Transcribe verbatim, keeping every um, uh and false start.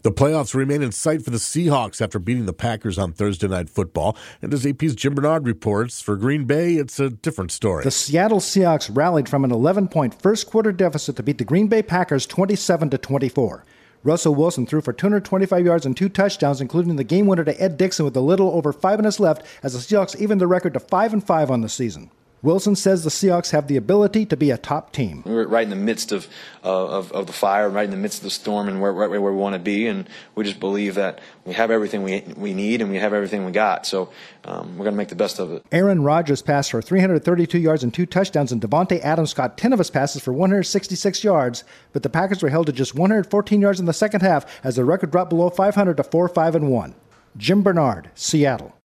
The playoffs remain in sight for the Seahawks after beating the Packers on Thursday Night Football. And as A P's Jim Bernard reports, for Green Bay, it's a different story. The Seattle Seahawks rallied from an eleven-point first-quarter deficit to beat the Green Bay Packers twenty-seven to twenty-four. Russell Wilson threw for two hundred twenty-five yards and two touchdowns, including the game winner to Ed Dixon with a little over five minutes left, as the Seahawks evened the record to five and five on the season. Wilson says the Seahawks have the ability to be a top team. We're right in the midst of uh, of, of the fire, right in the midst of the storm, and we're right where we want to be. And we just believe that we have everything we we need, and we have everything we got. So um, we're going to make the best of it. Aaron Rodgers passed for three hundred thirty-two yards and two touchdowns, and Devontae Adams caught ten of his passes for one hundred sixty-six yards. But the Packers were held to just one hundred fourteen yards in the second half as the record dropped below five hundred to four five and one. Jim Bernard, Seattle.